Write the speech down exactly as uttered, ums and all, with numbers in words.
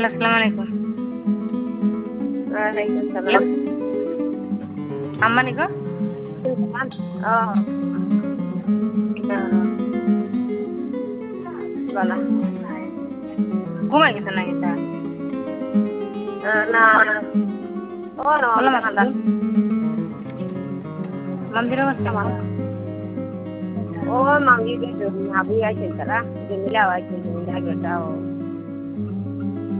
Hello, আসসালামু আলাইকুম। ওয়ালাইকুম সালাম। আম্মা নিকো? Oh, বলা ঘুমাই গেছে নাকি তা? না ও না বললাম ঠান্ডা মামদির অবস্থা ভালো? ও মামি দিদি ভাবি আইছেন তারা জমিলা আইছেন জমিলা গেটাও